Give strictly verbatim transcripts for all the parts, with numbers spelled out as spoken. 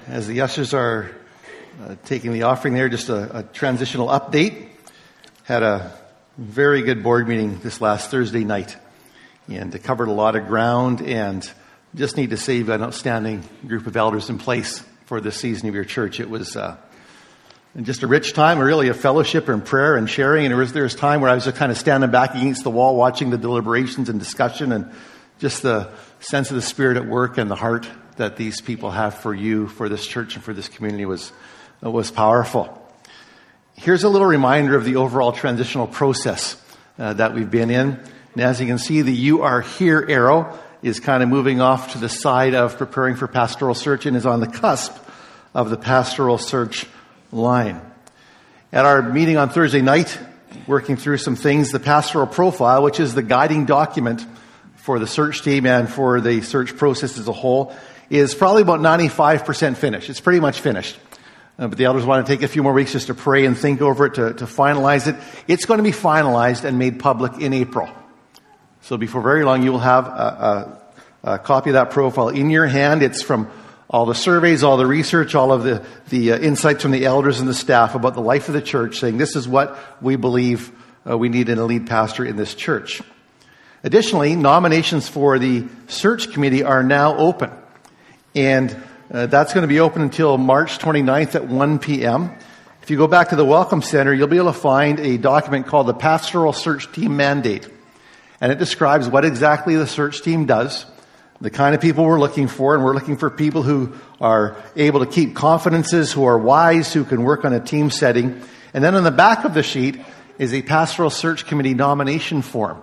As the ushers are uh, taking the offering there, just a, a transitional update. Had a very good board meeting this last Thursday night, and it covered a lot of ground, and just need to say you've got an outstanding group of elders in place for this season of your church. It was uh, just a rich time, really a fellowship and prayer and sharing, and there was, there was time where I was just kind of standing back against the wall watching the deliberations and discussion, and just the sense of the Spirit at work and the heart that these people have for you, for this church, and for this community was was powerful. Here's a little reminder of the overall transitional process uh, that we've been in. And as you can see, the You Are Here arrow is kind of moving off to the side of preparing for pastoral search and is on the cusp of the pastoral search line. At our meeting on Thursday night, working through some things, the pastoral profile, which is the guiding document for the search team and for the search process as a whole, is probably about ninety-five percent finished. It's pretty much finished. Uh, but the elders want to take a few more weeks just to pray and think over it, to, to finalize it. It's going to be finalized and made public in April. So before very long, you will have a, a, a copy of that profile in your hand. It's from all the surveys, all the research, all of the, the uh, insights from the elders and the staff about the life of the church, saying this is what we believe uh, we need in a lead pastor in this church. Additionally, nominations for the search committee are now open. And uh, that's going to be open until March twenty-ninth at one p.m. If you go back to the Welcome Center, you'll be able to find a document called the Pastoral Search Team Mandate. And it describes what exactly the search team does, the kind of people we're looking for, and we're looking for people who are able to keep confidences, who are wise, who can work on a team setting. And then on the back of the sheet is a Pastoral Search Committee nomination form.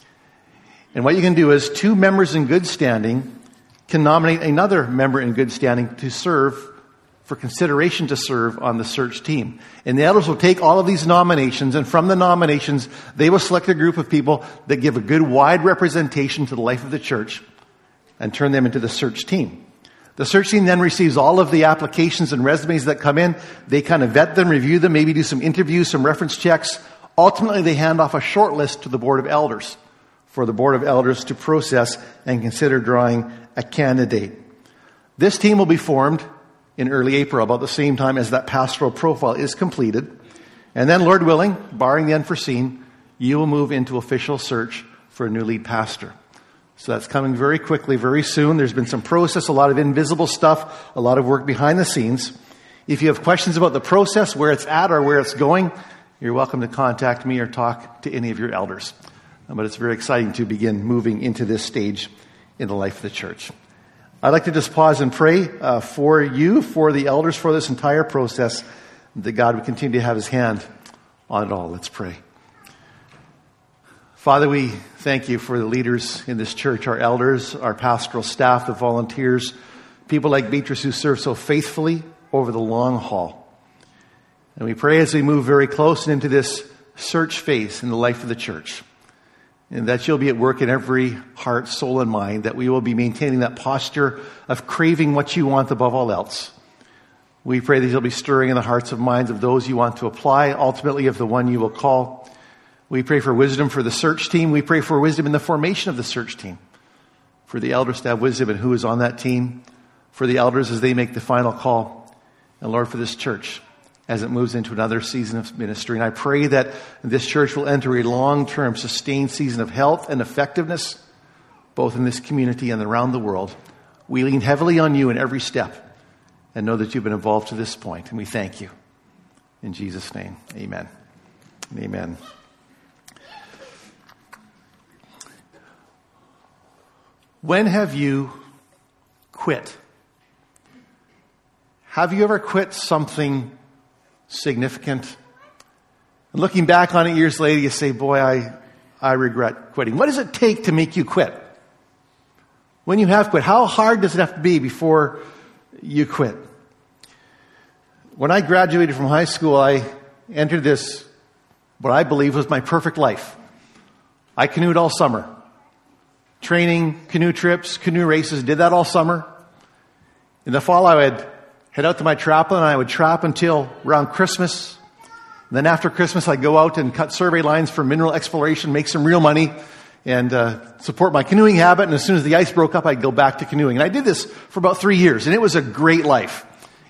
And what you can do is two members in good standing can nominate another member in good standing to serve, for consideration to serve on the search team. And the elders will take all of these nominations, and from the nominations, they will select a group of people that give a good wide representation to the life of the church and turn them into the search team. The search team then receives all of the applications and resumes that come in. They kind of vet them, review them, maybe do some interviews, some reference checks. Ultimately, they hand off a short list to the Board of Elders for the Board of Elders to process and consider drawing a candidate. This team will be formed in early April, about the same time as that pastoral profile is completed. And then, Lord willing, barring the unforeseen, you will move into official search for a new lead pastor. So that's coming very quickly, very soon. There's been some process, a lot of invisible stuff, a lot of work behind the scenes. If you have questions about the process, where it's at or where it's going, you're welcome to contact me or talk to any of your elders. But it's very exciting to begin moving into this stage in the life of the church. I'd like to just pause and pray uh, for you, for the elders, for this entire process, that God would continue to have his hand on it all. Let's pray. Father, we thank you for the leaders in this church, our elders, our pastoral staff, the volunteers, people like Beatrice who serve so faithfully over the long haul. And we pray as we move very close into this search phase in the life of the church, and that you'll be at work in every heart, soul, and mind, that we will be maintaining that posture of craving what you want above all else. We pray that you'll be stirring in the hearts and minds of those you want to apply, ultimately of the one you will call. We pray for wisdom for the search team. We pray for wisdom in the formation of the search team, for the elders to have wisdom in who is on that team, for the elders as they make the final call, and Lord, for this church as it moves into another season of ministry. And I pray that this church will enter a long-term, sustained season of health and effectiveness, both in this community and around the world. We lean heavily on you in every step and know that you've been involved to this point, and we thank you. In Jesus' name, amen. Amen. When have you quit? Have you ever quit something significant? And looking back on it years later, you say, boy, I, I regret quitting. What does it take to make you quit? When you have quit, how hard does it have to be before you quit? When I graduated from high school, I entered this, what I believe was my perfect life. I canoed all summer. Training, canoe trips, canoe races, did that all summer. In the fall, I would head out to my trapline, and I would trap until around Christmas. And then after Christmas, I'd go out and cut survey lines for mineral exploration, make some real money, and uh, support my canoeing habit. And as soon as the ice broke up, I'd go back to canoeing. And I did this for about three years, and it was a great life.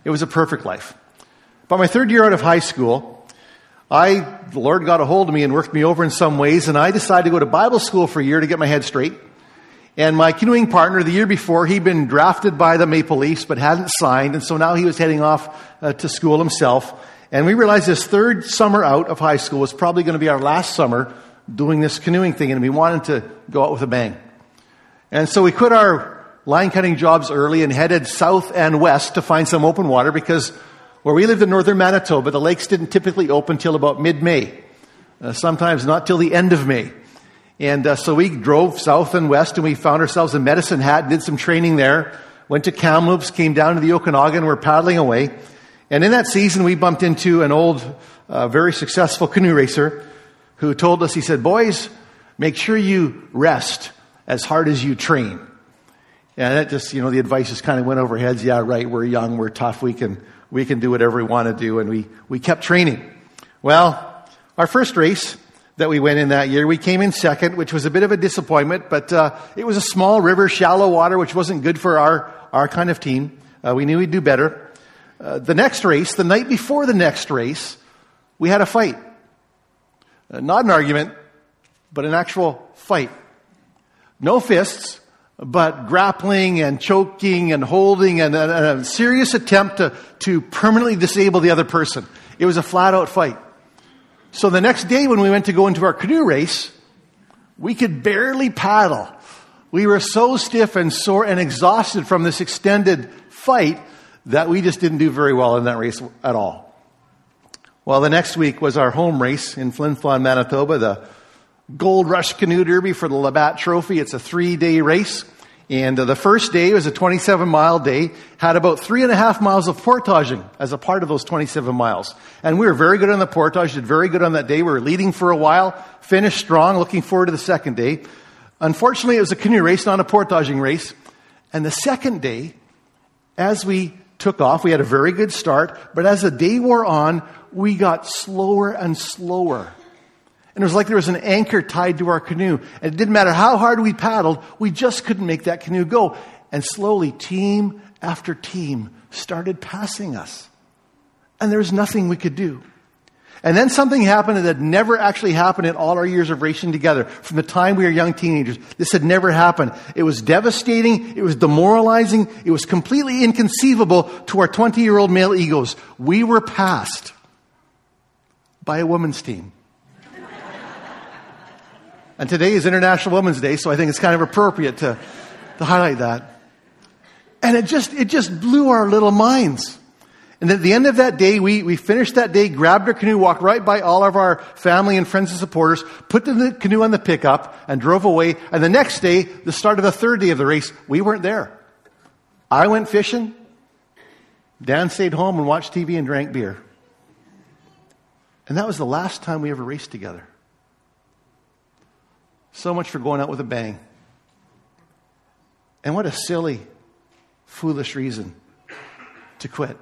It was a perfect life. By my third year out of high school, I, the Lord got a hold of me and worked me over in some ways, and I decided to go to Bible school for a year to get my head straight. And my canoeing partner, the year before, he'd been drafted by the Maple Leafs but hadn't signed, and so now he was heading off uh, to school himself. And we realized this third summer out of high school was probably going to be our last summer doing this canoeing thing, and we wanted to go out with a bang. And so we quit our line cutting jobs early and headed south and west to find some open water, because where we lived in northern Manitoba, the lakes didn't typically open till about mid-May, uh, sometimes not till the end of May. And uh, so we drove south and west, and we found ourselves in Medicine Hat, did some training there, went to Kamloops, came down to the Okanagan, and we're paddling away. And in that season, we bumped into an old, uh, very successful canoe racer who told us, he said, "Boys, make sure you rest as hard as you train." And that just, you know, the advice just kind of went over heads. Yeah, right, we're young, we're tough, we can we can do whatever we want to do. And we, we kept training. Well, our first race that we went in that year, we came in second, which was a bit of a disappointment, but uh, it was a small river, shallow water, which wasn't good for our, our kind of team. Uh, we knew we'd do better. Uh, the next race, the night before the next race, we had a fight. Uh, not an argument, but an actual fight. No fists, but grappling and choking and holding and a, a serious attempt to, to permanently disable the other person. It was a flat-out fight. So the next day when we went to go into our canoe race, we could barely paddle. We were so stiff and sore and exhausted from this extended fight that we just didn't do very well in that race at all. Well, the next week was our home race in Flin Flon, Manitoba, the Gold Rush Canoe Derby for the Labatt Trophy. It's a three-day race. And uh, the first day was a twenty-seven mile day, had about three and a half miles of portaging as a part of those twenty-seven miles. And we were very good on the portage, did very good on that day. We were leading for a while, finished strong, looking forward to the second day. Unfortunately, it was a canoe race, not a portaging race. And the second day, as we took off, we had a very good start, but as the day wore on, we got slower and slower. And it was like there was an anchor tied to our canoe. And it didn't matter how hard we paddled, we just couldn't make that canoe go. And slowly, team after team started passing us. And there was nothing we could do. And then something happened that had never actually happened in all our years of racing together. From the time we were young teenagers, this had never happened. It was devastating. It was demoralizing. It was completely inconceivable to our twenty-year-old male egos. We were passed by a women's team. And today is International Women's Day, so I think it's kind of appropriate to, to highlight that. And it just, it just blew our little minds. And at the end of that day, we, we finished that day, grabbed our canoe, walked right by all of our family and friends and supporters, put the canoe on the pickup, and drove away. And the next day, the start of the third day of the race, we weren't there. I went fishing. Dan stayed home and watched T V and drank beer. And that was the last time we ever raced together. So much for going out with a bang. And what a silly, foolish reason to quit.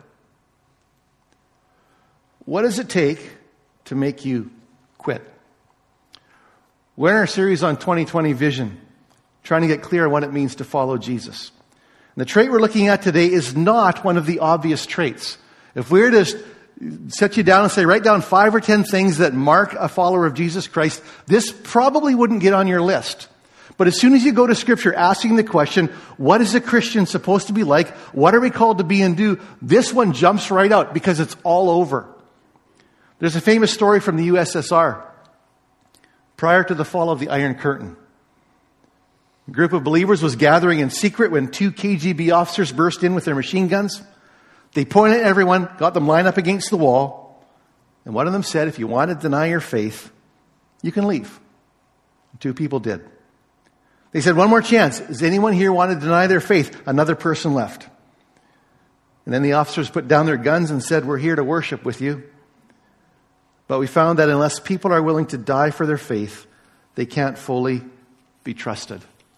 What does it take to make you quit? We're in our series on twenty twenty vision, trying to get clear on what it means to follow Jesus. And the trait we're looking at today is not one of the obvious traits. If we were to set you down and say, write down five or ten things that mark a follower of Jesus Christ, this probably wouldn't get on your list. But as soon as you go to Scripture asking the question, what is a Christian supposed to be like? What are we called to be and do? This one jumps right out because it's all over. There's a famous story from the U S S R prior to the fall of the Iron Curtain. A group of believers was gathering in secret when two K G B officers burst in with their machine guns. They pointed at everyone, got them lined up against the wall, and one of them said, if you want to deny your faith, you can leave. Two people did. They said, one more chance. Does anyone here want to deny their faith? Another person left. And then the officers put down their guns and said, we're here to worship with you. But we found that unless people are willing to die for their faith, they can't fully be trusted.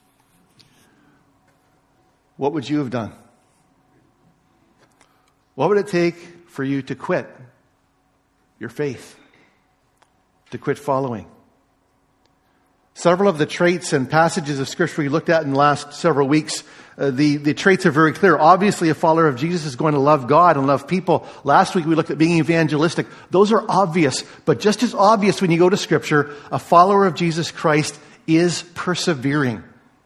What would you have done? What would it take for you to quit your faith? To quit following? several of the traits and passages of Scripture we looked at in the last several weeks, uh, the, the traits are very clear. Obviously, a follower of Jesus is going to love God and love people. Last week we looked at being evangelistic. Those are obvious, but just as obvious when you go to Scripture, a follower of Jesus Christ is persevering.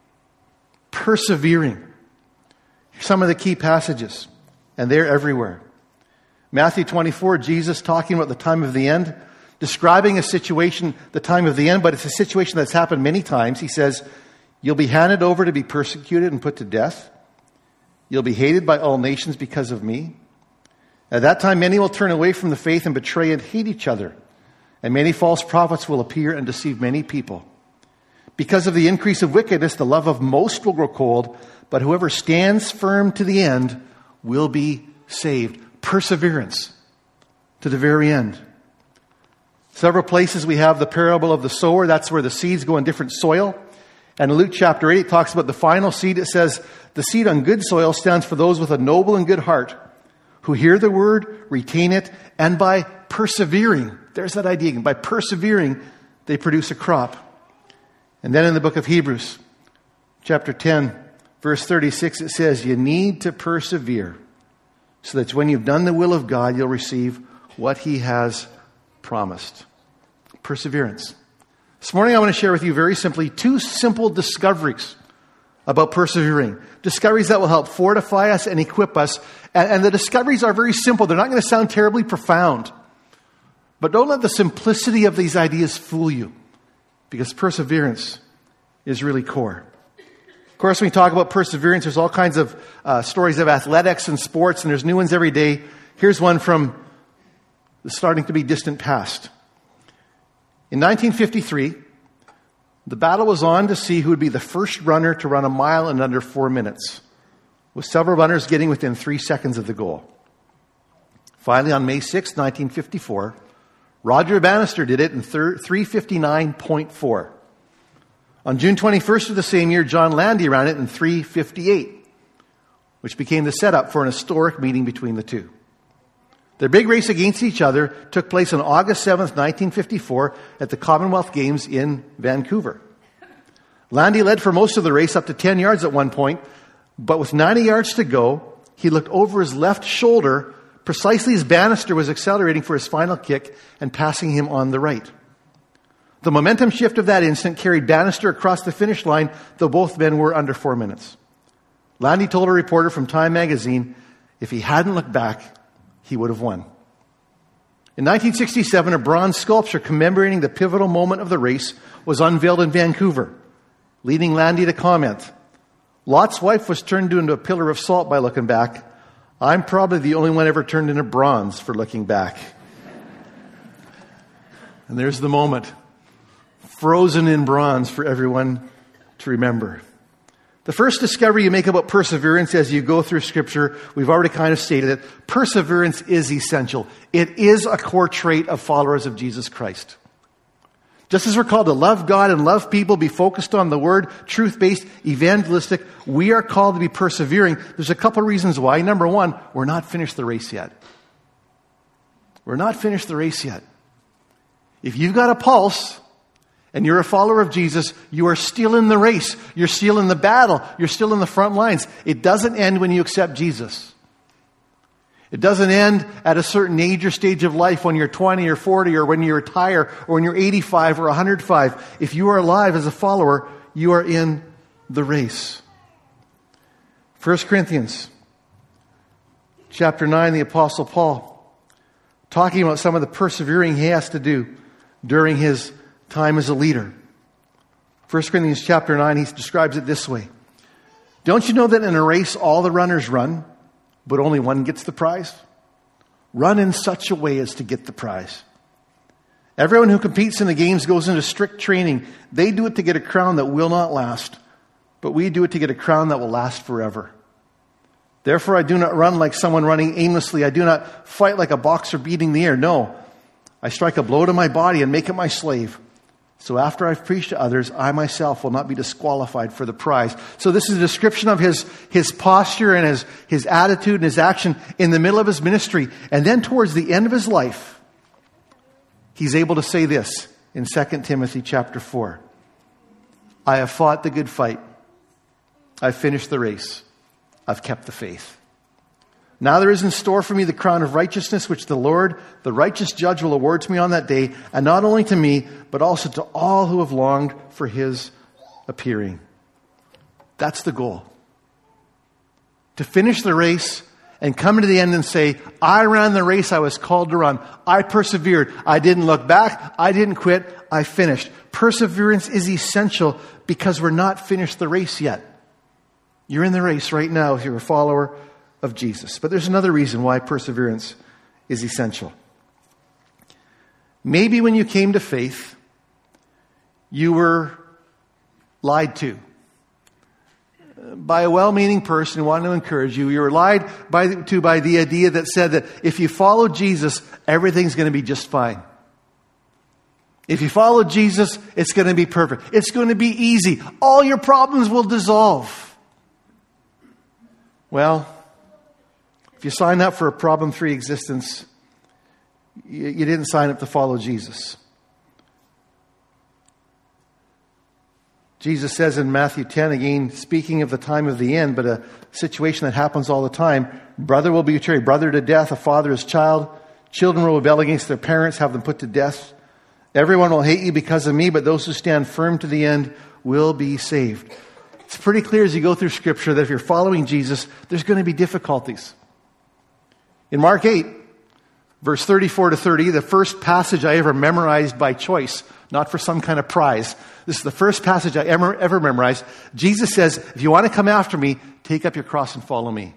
Persevering. Some of the key passages, and they're everywhere. Matthew twenty-four, Jesus talking about the time of the end, describing a situation, the time of the end, but it's a situation that's happened many times. He says, you'll be handed over to be persecuted and put to death. You'll be hated by all nations because of me. At that time, many will turn away from the faith and betray and hate each other. And many false prophets will appear and deceive many people. Because of the increase of wickedness, the love of most will grow cold, but whoever stands firm to the end will be saved. Perseverance to the very end. Several places we have the parable of the sower. That's where the seeds go in different soil. And in Luke chapter eight, it talks about the final seed. It says, the seed on good soil stands for those with a noble and good heart, who hear the word, retain it, and by persevering, there's that idea again, by persevering, they produce a crop. And then in the book of Hebrews, chapter ten, verse thirty-six, it says, you need to persevere so that when you've done the will of God, you'll receive what He has promised. Perseverance. This morning I want to share with you very simply two simple discoveries about persevering. Discoveries that will help fortify us and equip us. And, and the discoveries are very simple. They're not going to sound terribly profound. But don't let the simplicity of these ideas fool you, because perseverance is really core. Of course, when we talk about perseverance, there's all kinds of uh, stories of athletics and sports, and there's new ones every day. Here's one from the starting to be distant past. In nineteen fifty-three, the battle was on to see who would be the first runner to run a mile in under four minutes, with several runners getting within three seconds of the goal. Finally, on May sixth, nineteen fifty-four, Roger Bannister did it in three fifty-nine point four. On June twenty-first of the same year, John Landy ran it in three fifty-eight, which became the setup for an historic meeting between the two. Their big race against each other took place on August seventh, nineteen fifty-four at the Commonwealth Games in Vancouver. Landy led for most of the race, up to ten yards at one point, but with ninety yards to go, he looked over his left shoulder precisely as Bannister was accelerating for his final kick and passing him on the right. The momentum shift of that instant carried Bannister across the finish line, though both men were under four minutes. Landy told a reporter from Time magazine, if he hadn't looked back, he would have won. In nineteen sixty-seven, a bronze sculpture commemorating the pivotal moment of the race was unveiled in Vancouver, leading Landy to comment, Lot's wife was turned into a pillar of salt by looking back. I'm probably the only one ever turned into bronze for looking back. And there's the moment, frozen in bronze for everyone to remember. The first discovery you make about perseverance as you go through Scripture, we've already kind of stated it, perseverance is essential. It is a core trait of followers of Jesus Christ. Just as we're called to love God and love people, be focused on the Word, truth-based, evangelistic, we are called to be persevering. There's a couple reasons why. Number one, we're not finished the race yet. We're not finished the race yet. If you've got a pulse and you're a follower of Jesus, you are still in the race. You're still in the battle. You're still in the front lines. It doesn't end when you accept Jesus. It doesn't end at a certain age or stage of life when you're twenty or forty or when you retire or when you're eighty-five or one hundred five. If you are alive as a follower, you are in the race. First Corinthians chapter nine, the Apostle Paul, talking about some of the persevering he has to do during his time as a leader. First Corinthians chapter nine, he describes it this way. Don't you know that in a race all the runners run, but only one gets the prize? Run in such a way as to get the prize. Everyone who competes in the games goes into strict training. They do it to get a crown that will not last, but we do it to get a crown that will last forever. Therefore, I do not run like someone running aimlessly. I do not fight like a boxer beating the air. No, I strike a blow to my body and make it my slave. So after I've preached to others, I myself will not be disqualified for the prize. So this is a description of his, his posture and his, his attitude and his action in the middle of his ministry. And then towards the end of his life, he's able to say this in Second Timothy chapter four. I have fought the good fight. I've finished the race. I've kept the faith. Now there is in store for me the crown of righteousness, which the Lord, the righteous judge, will award to me on that day, and not only to me, but also to all who have longed for his appearing. That's the goal. To finish the race and come to the end and say, I ran the race I was called to run. I persevered. I didn't look back. I didn't quit. I finished. Perseverance is essential because we're not finished the race yet. You're in the race right now if you're a follower of Jesus. But there's another reason why perseverance is essential. Maybe when you came to faith, you were lied to by a well-meaning person who wanted to encourage you. You were lied by, to by the idea that said that if you follow Jesus, everything's going to be just fine. If you follow Jesus, it's going to be perfect. It's going to be easy. All your problems will dissolve. Well, if you sign up for a problem-free existence, you, you didn't sign up to follow Jesus. Jesus says in Matthew ten, again, speaking of the time of the end, but a situation that happens all the time, brother will be betrayed, brother to death, a father his child, children will rebel against their parents, have them put to death. Everyone will hate you because of me, but those who stand firm to the end will be saved. It's pretty clear as you go through Scripture that if you're following Jesus, there's going to be difficulties. In Mark eight, verse thirty-four to thirty, the first passage I ever memorized by choice, not for some kind of prize. This is the first passage I ever, ever memorized. Jesus says, if you want to come after me, take up your cross and follow me.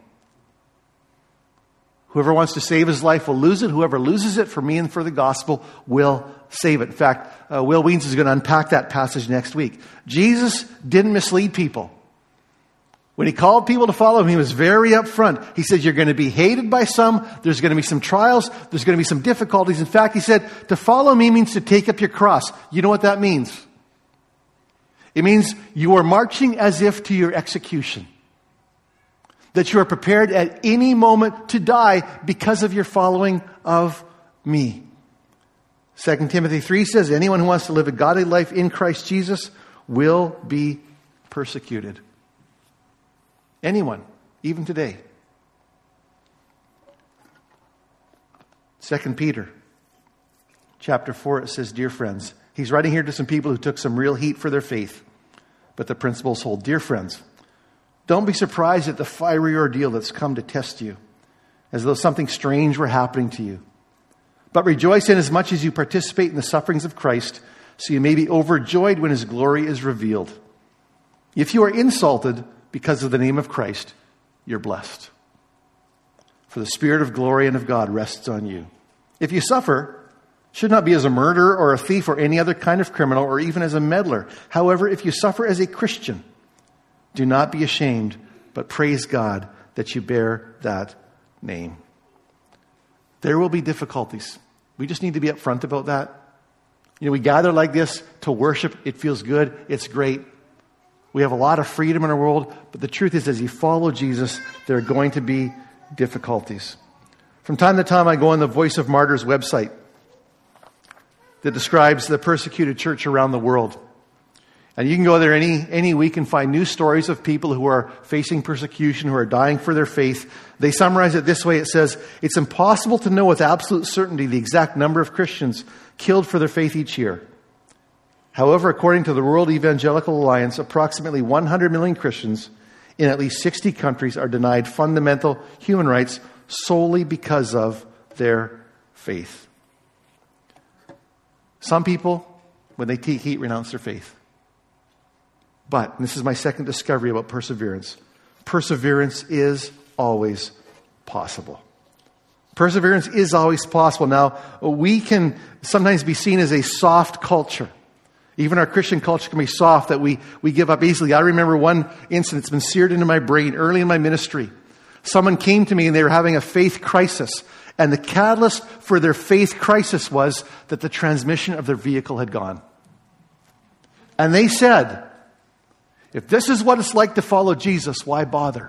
Whoever wants to save his life will lose it. Whoever loses it for me and for the gospel will save it. In fact, uh, Will Weens is going to unpack that passage next week. Jesus didn't mislead people. When he called people to follow him, he was very upfront. He said, you're going to be hated by some. There's going to be some trials. There's going to be some difficulties. In fact, he said, to follow me means to take up your cross. You know what that means? It means you are marching as if to your execution. That you are prepared at any moment to die because of your following of me. Second Timothy three says, anyone who wants to live a godly life in Christ Jesus will be persecuted. Anyone, even today. Second Peter chapter four, it says, dear friends. He's writing here to some people who took some real heat for their faith. But the principles hold. Dear friends, don't be surprised at the fiery ordeal that's come to test you, as though something strange were happening to you. But rejoice in as much as you participate in the sufferings of Christ, so you may be overjoyed when his glory is revealed. If you are insulted because of the name of Christ, you're blessed. For the Spirit of glory and of God rests on you. If you suffer, it should not be as a murderer or a thief or any other kind of criminal or even as a meddler. However, if you suffer as a Christian, do not be ashamed, but praise God that you bear that name. There will be difficulties. We just need to be upfront about that. You know, we gather like this to worship. It feels good. It's great. We have a lot of freedom in our world, but the truth is, as you follow Jesus, there are going to be difficulties. From time to time, I go on the Voice of Martyrs website that describes the persecuted church around the world. And you can go there any, any week and find news stories of people who are facing persecution, who are dying for their faith. They summarize it this way. It says, it's impossible to know with absolute certainty the exact number of Christians killed for their faith each year. However, according to the World Evangelical Alliance, approximately one hundred million Christians in at least sixty countries are denied fundamental human rights solely because of their faith. Some people, when they take heat, renounce their faith. But, and this is my second discovery about perseverance, perseverance is always possible. Perseverance is always possible. Now, we can sometimes be seen as a soft culture. Even our Christian culture can be soft, that we, we give up easily. I remember one incident that's been seared into my brain early in my ministry. Someone came to me and they were having a faith crisis. And the catalyst for their faith crisis was that the transmission of their vehicle had gone. And they said, if this is what it's like to follow Jesus, why bother?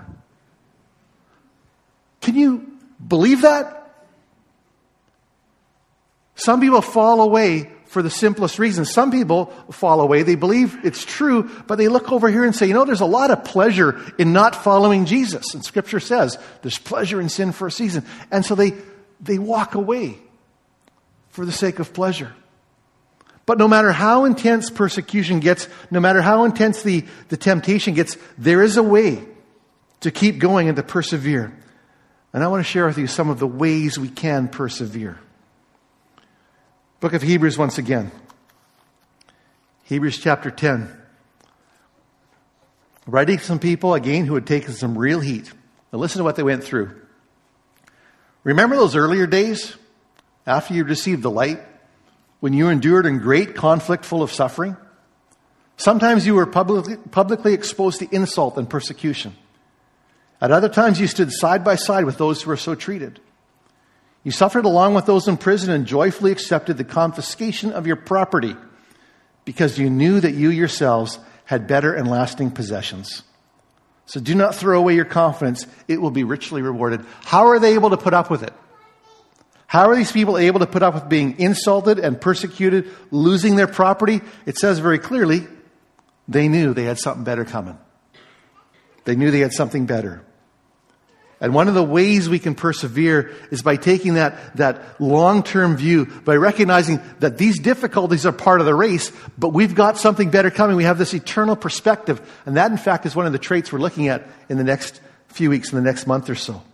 Can you believe that? Some people fall away for the simplest reason. Some people fall away. They believe it's true, but they look over here and say, you know, there's a lot of pleasure in not following Jesus. And Scripture says there's pleasure in sin for a season. And so they, they walk away for the sake of pleasure. But no matter how intense persecution gets, no matter how intense the, the temptation gets, there is a way to keep going and to persevere. And I want to share with you some of the ways we can persevere. Book of Hebrews once again. Hebrews chapter ten. Writing to some people, again, who had taken some real heat. Now listen to what they went through. Remember those earlier days after you received the light, when you endured in great conflict full of suffering? Sometimes you were publicly, publicly exposed to insult and persecution. At other times you stood side by side with those who were so treated. You suffered along with those in prison and joyfully accepted the confiscation of your property because you knew that you yourselves had better and lasting possessions. So do not throw away your confidence. It will be richly rewarded. How are they able to put up with it? How are these people able to put up with being insulted and persecuted, losing their property? It says very clearly, they knew they had something better coming. They knew they had something better. And one of the ways we can persevere is by taking that, that long-term view, by recognizing that these difficulties are part of the race, but we've got something better coming. We have this eternal perspective. And that, in fact, is one of the traits we're looking at in the next few weeks, in the next month or so.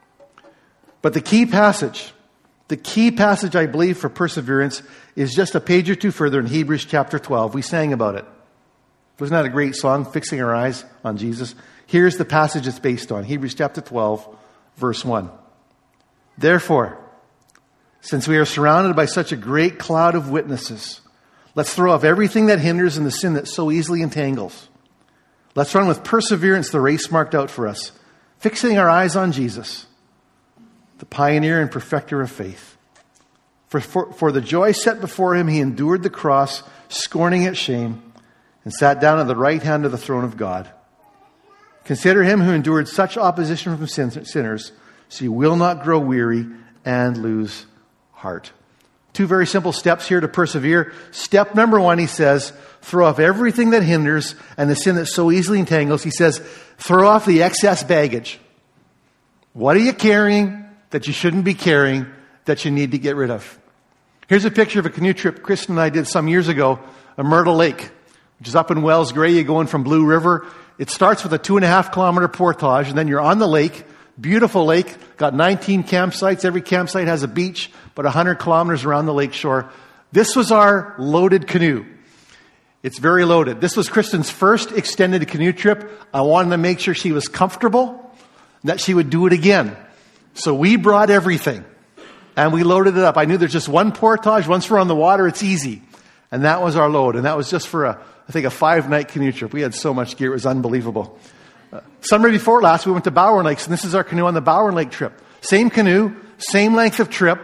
But the key passage, the key passage, I believe, for perseverance is just a page or two further in Hebrews chapter twelve. We sang about it. Wasn't that a great song, Fixing Our Eyes on Jesus? Here's the passage it's based on. Hebrews chapter twelve, verse one. Therefore, since we are surrounded by such a great cloud of witnesses, let's throw off everything that hinders and the sin that so easily entangles. Let's run with perseverance the race marked out for us, fixing our eyes on Jesus, the pioneer and perfecter of faith. For, for, for the joy set before him, he endured the cross, scorning its shame, and sat down at the right hand of the throne of God. Consider him who endured such opposition from sin, sinners, so you will not grow weary and lose heart. Two very simple steps here to persevere. Step number one, he says, throw off everything that hinders and the sin that so easily entangles. He says, throw off the excess baggage. What are you carrying that you shouldn't be carrying that you need to get rid of? Here's a picture of a canoe trip Kristen and I did some years ago at Myrtle Lake, which is up in Wells Gray. You're going from Blue River. It starts with a two and a half kilometer portage, and then you're on the lake. Beautiful lake. Got nineteen campsites. Every campsite has a beach, but one hundred kilometers around the lake shore. This was our loaded canoe. It's very loaded. This was Kristen's first extended canoe trip. I wanted to make sure she was comfortable, that she would do it again. So we brought everything, and we loaded it up. I knew there's just one portage. Once we're on the water, it's easy. And that was our load. And that was just for, a, I think, a five-night canoe trip. We had so much gear. It was unbelievable. Uh, summer before last, we went to Bowen Lakes, and this is our canoe on the Bowen Lake trip. Same canoe, same length of trip,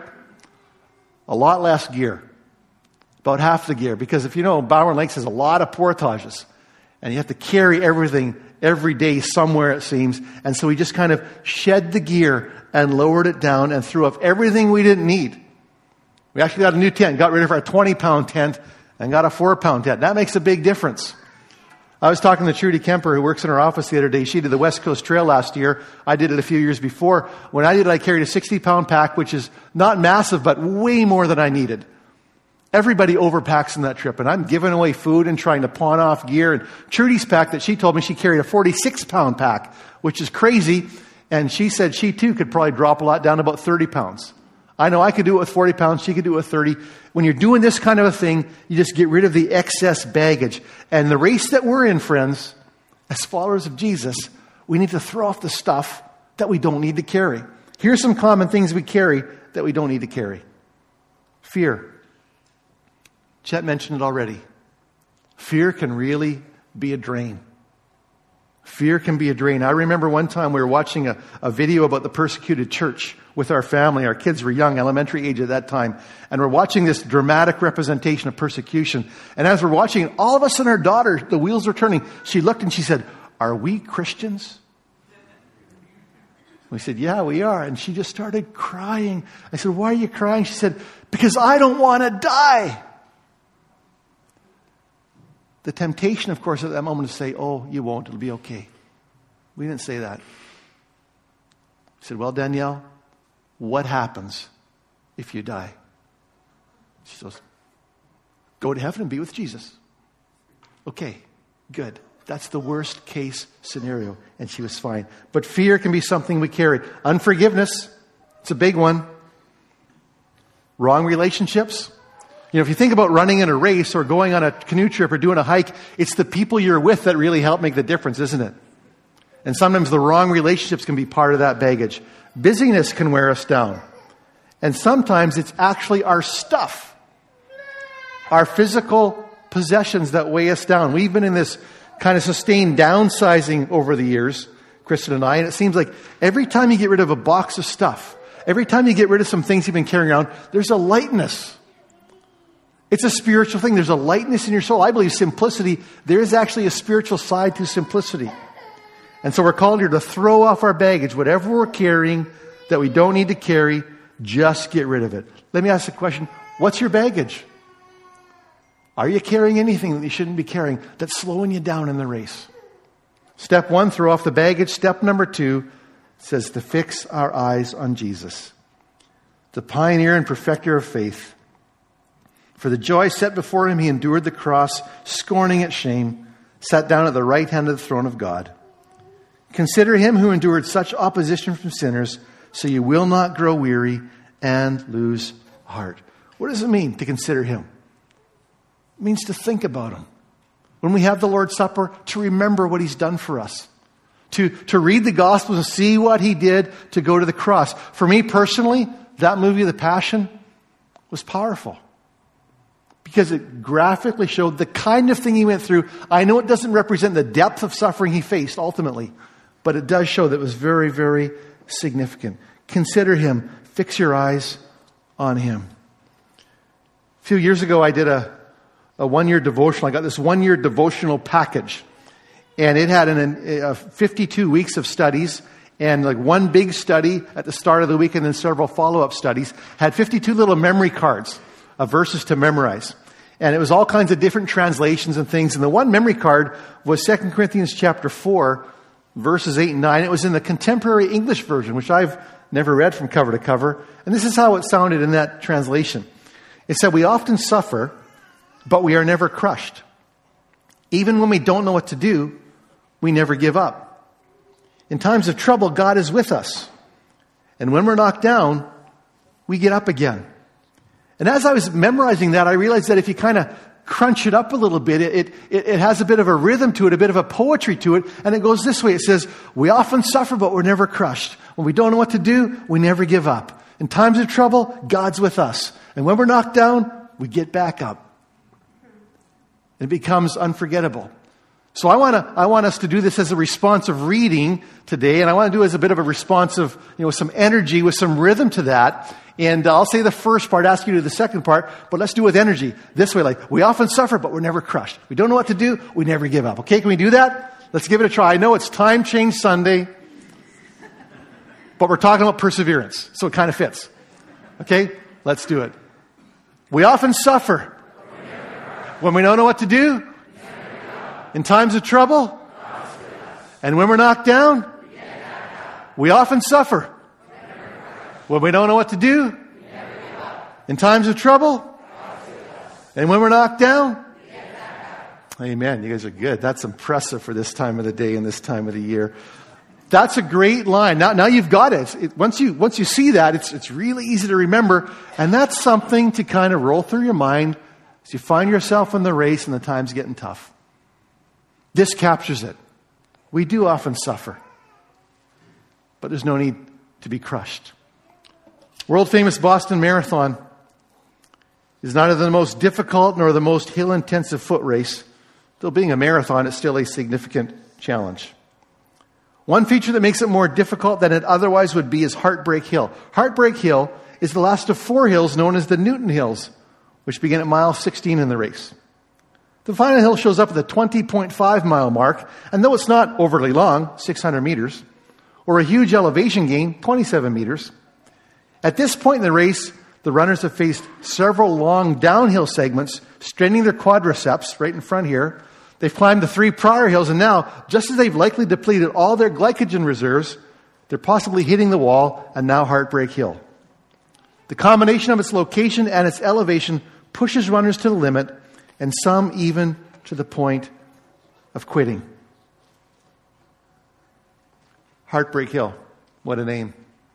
a lot less gear. About half the gear. Because if you know, Bowen Lakes has a lot of portages. And you have to carry everything every day somewhere, it seems. And so we just kind of shed the gear and lowered it down and threw off everything we didn't need. We actually got a new tent, got rid of our twenty-pound tent, and got a four-pound tent. That makes a big difference. I was talking to Trudy Kemper, who works in our office the other day. She did the West Coast Trail last year. I did it a few years before. When I did it, I carried a sixty-pound pack, which is not massive, but way more than I needed. Everybody overpacks in that trip, and I'm giving away food and trying to pawn off gear. And Trudy's pack that she told me she carried a forty-six-pound pack, which is crazy. And she said she, too, could probably drop a lot down to about thirty pounds. I know I could do it with forty pounds. She could do it with thirty. When you're doing this kind of a thing, you just get rid of the excess baggage. And the race that we're in, friends, as followers of Jesus, we need to throw off the stuff that we don't need to carry. Here's some common things we carry that we don't need to carry. Fear. Chet mentioned it already. Fear can really be a drain. Fear can be a drain. I remember one time we were watching a, a video about the persecuted church with our family. Our kids were young, elementary age at that time. And we're watching this dramatic representation of persecution. And as we're watching it, all of a sudden our daughter, the wheels were turning. She looked and she said, "Are we Christians?" We said, "Yeah, we are." And she just started crying. I said, "Why are you crying?" She said, "Because I don't want to die." the temptation, of course, at that moment is to say, oh, you won't, it'll be okay. We didn't say that. We said, well, Danielle, what happens if you die? She goes, go to heaven and be with Jesus. Okay, good. That's the worst case scenario. And she was fine. But fear can be something we carry. Unforgiveness, it's a big one. Wrong relationships. You know, if you think about running in a race or going on a canoe trip or doing a hike, it's the people you're with that really help make the difference, isn't it? And sometimes the wrong relationships can be part of that baggage. Busyness can wear us down. And sometimes it's actually our stuff, our physical possessions that weigh us down. We've been in this kind of sustained downsizing over the years, Kristen and I, and it seems like every time you get rid of a box of stuff, every time you get rid of some things you've been carrying around, there's a lightness. It's a spiritual thing. There's a lightness in your soul. I believe simplicity, there is actually a spiritual side to simplicity. And so we're called here to throw off our baggage, whatever we're carrying that we don't need to carry, just get rid of it. Let me ask the question, what's your baggage? Are you carrying anything that you shouldn't be carrying that's slowing you down in the race? Step one, throw off the baggage. Step number two says to fix our eyes on Jesus, the pioneer and perfecter of faith. For the joy set before him, he endured the cross, scorning its shame, sat down at the right hand of the throne of God. Consider him who endured such opposition from sinners, so you will not grow weary and lose heart. What does it mean to consider him? It means to think about him. When we have the Lord's Supper, to remember what he's done for us. To, to read the Gospels and see what he did to go to the cross. For me personally, that movie, The Passion, was powerful. Because it graphically showed the kind of thing he went through. I know it doesn't represent the depth of suffering he faced ultimately, but it does show that it was very, very significant. Consider him. Fix your eyes on him. A few years ago, I did a, a one-year devotional. I got this one-year devotional package. And it had an, a fifty-two weeks of studies and like one big study at the start of the week and then several follow-up studies. Had fifty-two little memory cards of verses to memorize. And it was all kinds of different translations and things. And the one memory card was Second Corinthians chapter four, verses eight and nine. It was in the contemporary English version, which I've never read from cover to cover. And this is how it sounded in that translation. It said, we often suffer, but we are never crushed. Even when we don't know what to do, we never give up. In times of trouble, God is with us. And when we're knocked down, we get up again. And as I was memorizing that, I realized that if you kind of crunch it up a little bit, it, it, it has a bit of a rhythm to it, a bit of a poetry to it. And it goes this way. It says, we often suffer, but we're never crushed. When we don't know what to do, we never give up. In times of trouble, God's with us. And when we're knocked down, we get back up. It becomes unforgettable. So I want to, I want us to do this as a response of reading today, and I want to do it as a bit of a response of, you know, some energy with some rhythm to that. And I'll say the first part, ask you to do the second part, but let's do it with energy. This way, like, we often suffer, but we're never crushed. We don't know what to do, we never give up. Okay, can we do that? Let's give it a try. I know it's Time Change Sunday, but we're talking about perseverance, so it kind of fits. Okay, let's do it. We often suffer when we don't know what to do. In times of trouble, and when we're knocked down, we often suffer. When we don't know what to do, in times of trouble, and when we're knocked down, amen. You guys are good. That's impressive for this time of the day and this time of the year. That's a great line. Now, now you've got it. it. Once you once you see that, it's it's really easy to remember, and that's something to kind of roll through your mind as you find yourself in the race and the time's getting tough. This captures it. We do often suffer, but there's no need to be crushed. World famous Boston Marathon is neither the most difficult nor the most hill-intensive foot race. Though being a marathon, it's still a significant challenge. One feature that makes it more difficult than it otherwise would be is Heartbreak Hill. Heartbreak Hill is the last of four hills known as the Newton Hills, which begin at mile sixteen in the race. The final hill shows up at the twenty point five mile mark, and though it's not overly long, six hundred meters, or a huge elevation gain, twenty-seven meters, at this point in the race, the runners have faced several long downhill segments, straining their quadriceps right in front here, They've climbed the three prior hills, and now, just as they've likely depleted all their glycogen reserves, they're possibly hitting the wall, and now Heartbreak Hill. The combination of its location and its elevation pushes runners to the limit, and some even to the point of quitting. Heartbreak Hill. What a name.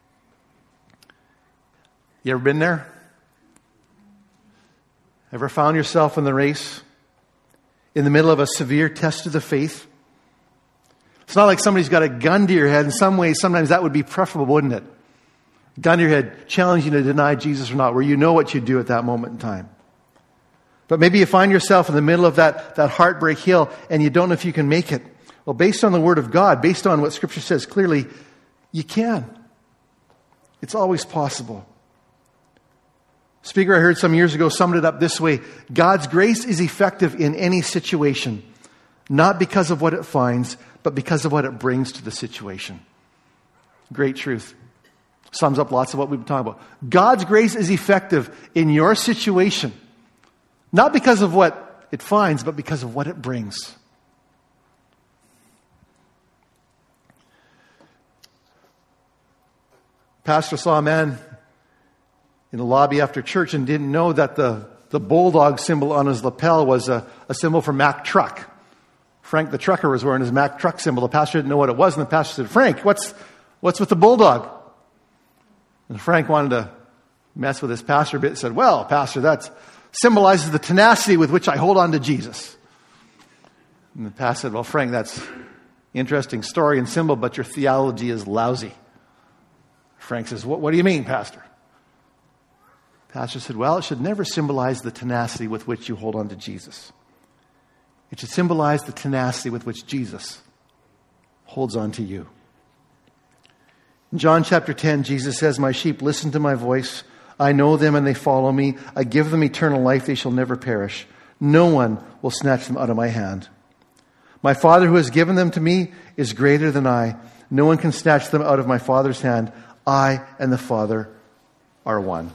You ever been there? Ever found yourself in the race in the middle of a severe test of the faith? It's not like somebody's got a gun to your head. In some ways, sometimes that would be preferable, wouldn't it? Gun to your head, challenging you to deny Jesus or not, where you know what you do at that moment in time. But maybe you find yourself in the middle of that, that heartbreak hill and you don't know if you can make it. Well, based on the Word of God, based on what Scripture says clearly, you can. It's always possible. A speaker I heard some years ago summed it up this way: God's grace is effective in any situation, not because of what it finds, but because of what it brings to the situation. Great truth. Sums up lots of what we've been talking about. God's grace is effective in your situation, not because of what it finds, but because of what it brings. Pastor saw a man in the lobby after church and didn't know that the, the bulldog symbol on his lapel was a, a symbol for Mack Truck. Frank the trucker was wearing his Mack Truck symbol. The pastor didn't know what it was, and the pastor said, "Frank, what's what's with the bulldog?" And Frank wanted to mess with his pastor a bit and said, "Well, pastor, that symbolizes the tenacity with which I hold on to Jesus." And the pastor said, "Well, Frank, that's an interesting story and symbol, but your theology is lousy." Frank says, what, what do you mean, pastor? Pastor said, "Well, it should never symbolize the tenacity with which you hold on to Jesus. It should symbolize the tenacity with which Jesus holds on to you." In John chapter ten, Jesus says, "My sheep listen to my voice. I know them and they follow me. I give them eternal life. They shall never perish. No one will snatch them out of my hand. My Father who has given them to me is greater than I. No one can snatch them out of my Father's hand. I and the Father are one."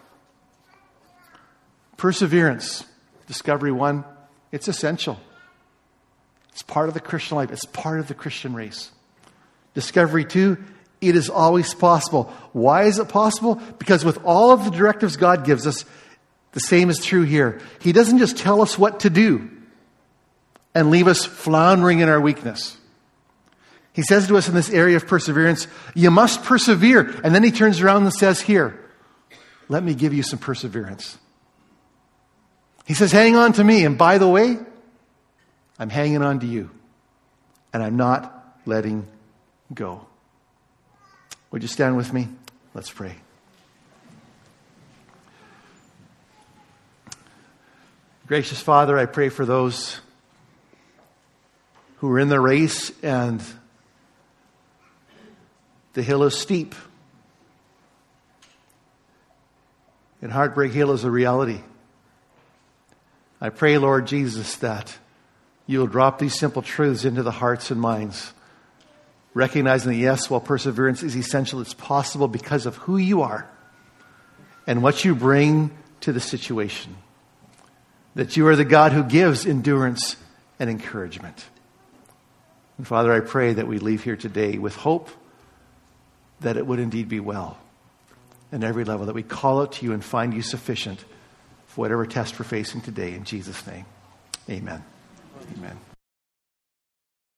Perseverance. Discovery one. It's essential. It's part of the Christian life. It's part of the Christian race. Discovery two. It is always possible. Why is it possible? Because with all of the directives God gives us, the same is true here. He doesn't just tell us what to do and leave us floundering in our weakness. He says to us in this area of perseverance, you must persevere. And then he turns around and says, here, let me give you some perseverance. He says, hang on to me. And by the way, I'm hanging on to you. And I'm not letting go. Would you stand with me? Let's pray. Gracious Father, I pray for those who are in the race and the hill is steep. And Heartbreak Hill is a reality. I pray, Lord Jesus, that you'll drop these simple truths into the hearts and minds, recognizing that, yes, while perseverance is essential, it's possible because of who you are and what you bring to the situation. That you are the God who gives endurance and encouragement. And Father, I pray that we leave here today with hope that it would indeed be well in every level, that we call out to you and find you sufficient for whatever test we're facing today. In Jesus' name, amen. Amen.